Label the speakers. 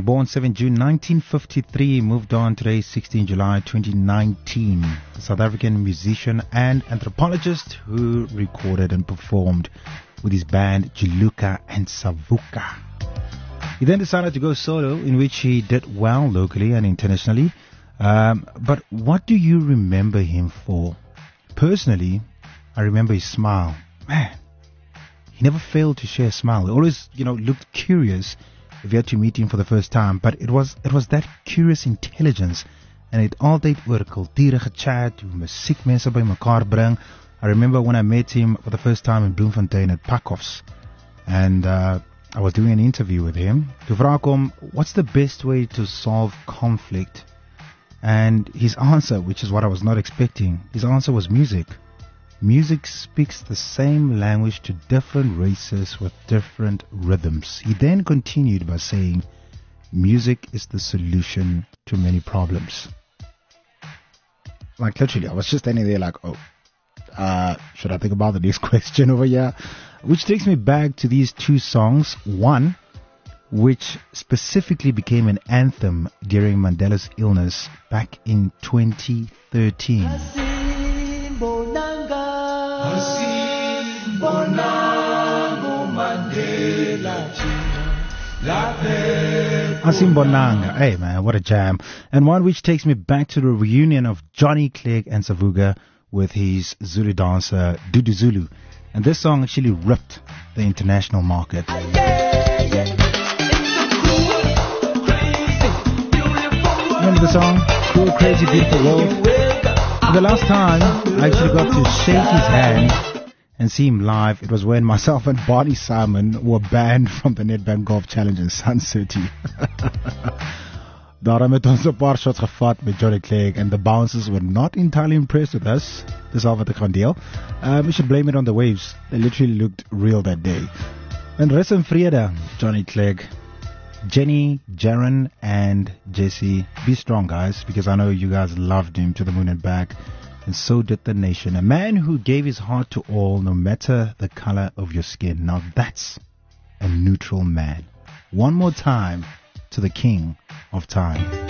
Speaker 1: born 7 June 1953, moved on today 16 July 2019. A South African musician and anthropologist who recorded and performed with his band Juluka and Savuka. He then decided to go solo, in which he did well locally and internationally. But what do you remember him for? Personally, I remember his smile. Man, he never failed to share a smile. He always, looked curious if you had to meet him for the first time. But it was that curious intelligence. En het altyd oor kulture gechat, hoe musiek mense by mekaar bring. I remember when I met him for the first time in Bloemfontein at Pakhoff's. And I was doing an interview with him. Toe vra ek hom, what's the best way to solve conflict? And his answer, which is what I was not expecting, his answer was music. Music speaks the same language to different races with different rhythms. He then continued by saying, music is the solution to many problems. Like literally, I was just standing there like, should I think about the next question over here? Which takes me back to these two songs. One, which specifically became an anthem during Mandela's illness back in 2013. Asimbonanga. Hey man, what a jam. And one which takes me back to the reunion of Johnny Clegg and Savuka with his Zulu dancer Dudu Zulu. And this song actually ripped the international market. Remember the song? Cool, Crazy, Beautiful World? And the last time I actually got to shake his hand and see him live, it was when myself and Barney Simon were banned from the Nedbank Golf Challenge in Sun City. Daarom het ons 'n paar shots gevat met Johnny Clegg, and the bouncers were not entirely impressed with us. Dis al wat ek gaan deel. We should blame it on the waves. They literally looked real that day. En rus in vrede, Johnny Clegg. Jenny, Jaron, and Jesse, be strong, guys, because I know you guys loved him to the moon and back, and so did the nation. A man who gave his heart to all, no matter the color of your skin. Now that's a neutral man. One more time to the king of time.